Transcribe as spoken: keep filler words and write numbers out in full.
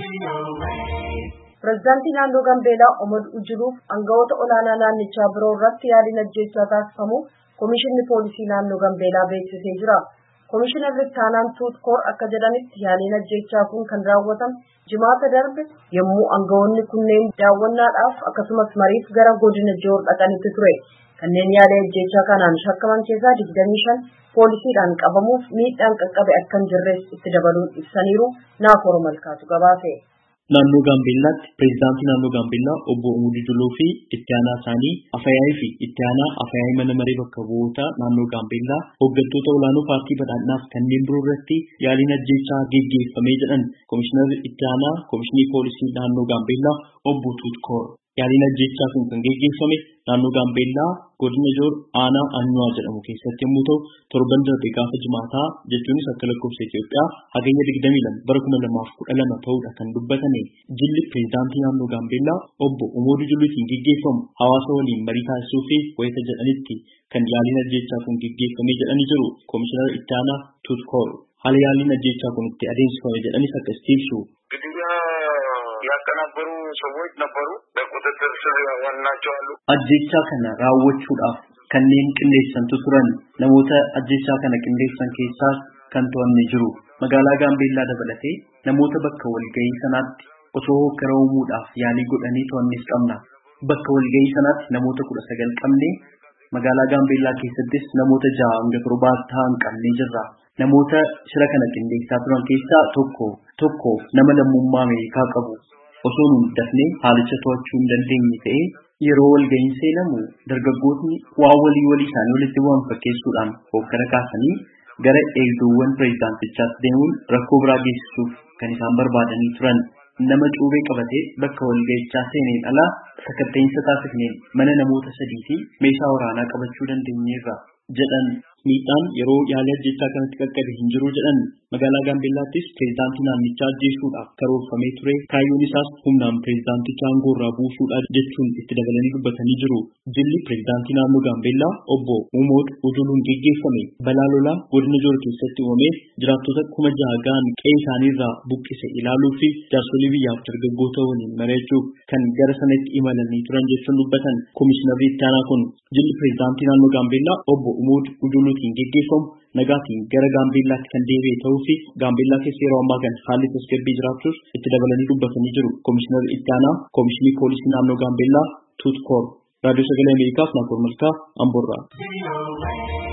Pireezidaantii naannoo Gambeelaa Omar Ujiluuf aangawoota olaanaa naannichaa biroo irratti yaaliin ajjeechaa taasifamu Komishinni Poolisii naannoo Gambeelaa beeksisee jira. Komishinarri Taanaan Tuutkoor akka jedhanitti yaaliin ajjeechaa kun kan raawwatame Jimaata darbe yommuu aangawoonni kunneen daawwannaadhaaf akkasumas mariif gara godina Joor dhaqanitti ture. Kanneen yaalii ajjeechaa kanaan shakkaman keessaa digdamii shan poolisiidhaan qabamuuf miidhaan qaqqabe akka hin jirres itti dabaluun ibsaniiru. Naakoor Malkaatu gabaase. Naannoo Gambeellaatti pireezidaantii naannoo Gambeellaa obbo Umar Ujuluu fi itti aanaa isaanii Afayyaayii fi itti aanaa Afayyaayii mana maree bakka bu'oota naannoo Gambeellaa hooggantoota olaanoo paartii badhaadhinaaf kanneen biroo irratti yaaliin ajjeechaa geggeeffamee jedhan Komishinarri itti aanaa Komishinii Poolisii naannoo Gambeellaa obbo Tuutkoor. Yaaliin ajjeechaa kun kan geggeeffame naannoo Gambeellaa godina Joor aanaa Anyuwaa jedhamu keessatti yommuu ta'u torban darbe gaafa Jimaataa jechuunis akka lakkoofsa Itoophiyaa hagayya digdamii lama bara kuma lamaaf kudha lama ta'uudha kan dubbatame. Jilli pireezidaantii naannoo Gambeellaa obbo Umar Ujuluutiin geggeeffamu hawaasa waliin marii taasisuu fi wayita jedhanitti kan yaaliin ajjeechaa kun geggeeffamee jedhanii jiru Komishinara itti aanaa Tuutkoor. Haala yaaliin ajjeechaa kun itti adeemsifame jedhanis akkas ibsu. ያቀናበሩ ሰዎች ነበሩ በቁጥጥር ስር ዋናቸው አሉ ajjeechaa kana raawwachuudhaaf kanneen qindeessantu turan namoota ajjeechaa kana qindeessan keessaa kan to'annee jiru magaalaa Gambeellaa dabalatee namoota bakka walgahii sanaatti osoo hokkara uumuudhaaf yaalii godhanii to'annees qabna bakka walgahii sanaatti namoota kudha sagal qabnee magaalaa Gambeellaa keessattis namoota ja'a hanga torbaa ta'an qabnee jirra namoota shira kana qindeessaa turan keessaa tokko tokko nama lammummaa Ameerikaa qabu osoo nun dafnee haalicha to'achuu hin dandeenye ta'ee yeroo walgahiin seenamu dargaggootni waa walii walii isaanii walitti bu'an fakkeessuudhaan hokkara kaasanii gara eegduuwwan pireezidaantichaatti deemuun rakkoo biraa geessisuuf kan isaan barbaadanii turan nama cuubee qabatee bakka walgahichaa seeneen alaa sakatta'insa taasifneen mana namoota sadii fi meeshaa waraanaa qabachuu dandeenyeerra jedhan. Miidhaan yeroo yaalii ajjeechaa kanatti qaqqabe hin jiru jedhan magaalaa Gambeellaattis pireezidaantii naannichaa ajjeesuudhaaf karoorfamee ture kaayyoon isaas humnaan pireezidaanticha aangoorraa buusuudha jechuun itti dabalanii dubbatanii jiru. Jilli pireezidaantii naannoo Gambeellaa obbo Umar Ujuluun geggeeffame balaa lolaa godina Joor keessatti uumamee jiraattota kuma jaha ga'an qe'ee isaaniirraa buqqise ilaaluu fi jaarsolii biyyaaf dargaggoota waliin mari'achuuf kan gara sanatti imalanii turan jechuun dubbatan Komishinarri itti aanaa kun jilli pireezidaantii naannoo Gambeellaa obbo Umar Ujuluu geggeeffamu nagaatiin gara Gambeellaatti kan deebi'e ta'uu fi Gambeellaa keessa yeroo ammaa kana haalli tasgabbii jiraachuus itti dabalanii dubbatanii jiru. Komishinarri itti aanaa Komishinii Poolisii naannoo Gambeellaa Tuutkoor. Raadiyoo Sagalee Ameerikaaf Naakoor Malkaa Amboorraa.